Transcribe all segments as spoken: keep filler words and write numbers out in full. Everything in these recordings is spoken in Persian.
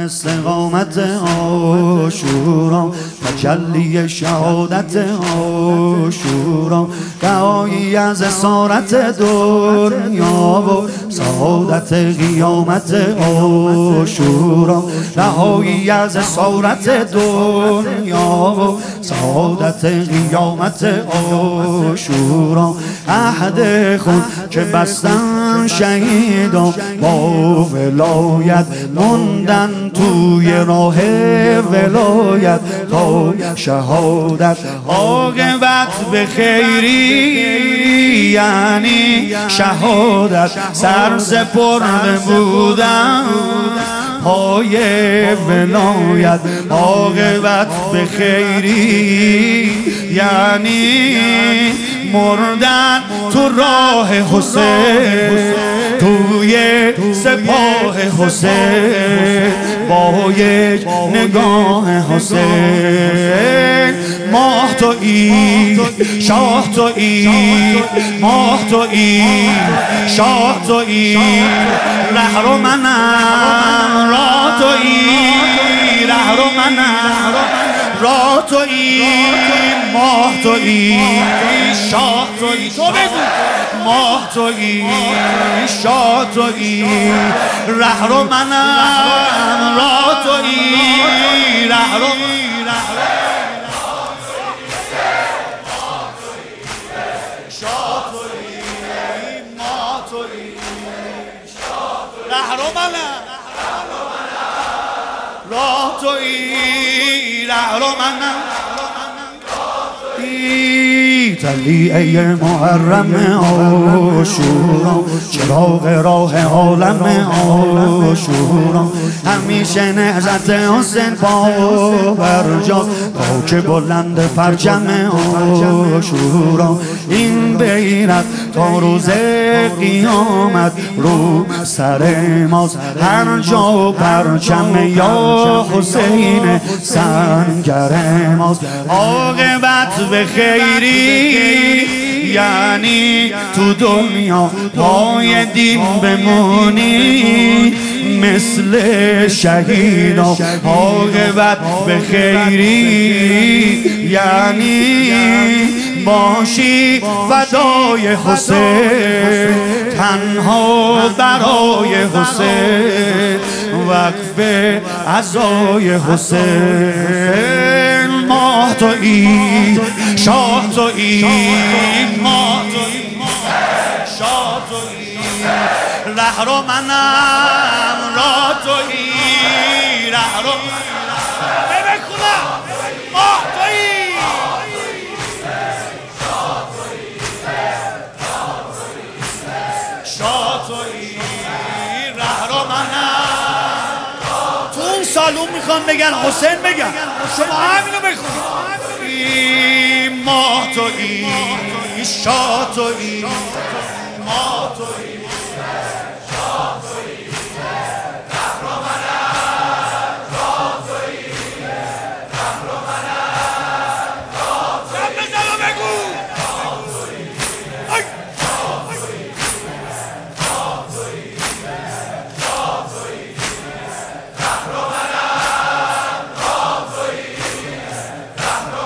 استقامت عاشورا، تجلی شهادت عاشورا، رهایی از اسارت دنیا و سعادت قیامت عاشورا، رهایی از اسارت دنیا و سعادت قیامت عاشورا. عهد خود که بستن شهیدان با ولایت موندن توی راه ولایت تا شهادت. عاقبت به خیری یعنی شهادت، سرسپرده بودن پای ولایت. عاقبت به خیری یعنی مردن تو راه حسین، توی سپاه حسین با یک نگاه حسین. ماه تویی شاه تویی، ماه تویی شاه تویی، رهرو منم راه تویی، رهرو منم راه تویی، ماه تویی شاه تویی. تو بگو ماه تویی شاه تویی، رهرو منم راه تویی، رهرو رهرو منم راه تویی، رهرو منم. طلیعه محرم عاشورا، چراغ راه عالم عاشورا، همیشه نهضت حسین پا برجاست تا که بلند پرچم عاشورا. این بیرق تا روز قیامت رو سر ماست، هر جا پرچم یا حسین سنگر ماست. عاقبت به خیری یعنی تو دنیا پای دین بمونی مثل شهیدا. عاقبت به خیری یعنی باشی فدای حسین، تنها برای حسین، وقف عزای حسین. ماه تویی شاه تویی، ماه تویی شاه تویی، رهرو منم راه تویی، رهرو ببین خدا ماه تویی شاه تویی، رهرو منم. تو اون سالون میخوان بگن حسین بگن، شما همینو بخونید. ماه تویی شاه تویی، ماه تویی شاه تویی، رهرو منم راه تویی، رهرو منم راه تویی. بزن و بگو شاه تویی شاه تویی شاه تویی شاه تویی، رهرو منم راه تویی، رهرو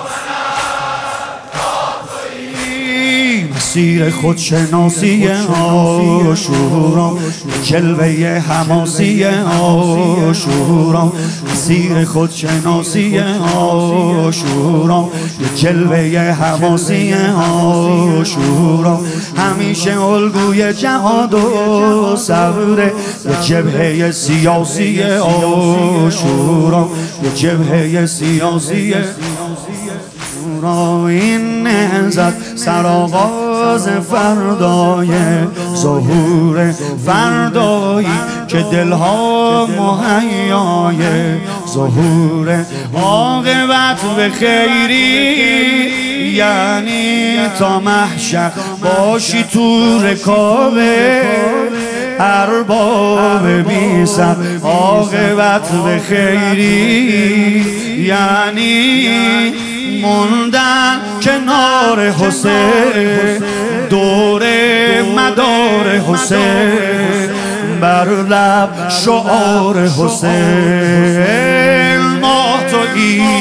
منم. مسیر خودشناسی عاشورا، جلوه حماسی عاشورا، مسیر خودشناسی عاشورا، جلوه حماسی عاشورا، همیشه الگوی جهاد و صبر، یه جبهه سیاسی عاشورا، یه جبهه سیاسی عاشورا. این نهضت سرآغاز فردای ظهور فردایی که دلها مهیای ظهور. عاقبت به خیری یعنی تا محشر باشی تو رکابه ارباب بی سر. عاقبت به خیری یعنی موندن کنار حسین، دور مدار حسین، بر لب شعار حسین ماه تویی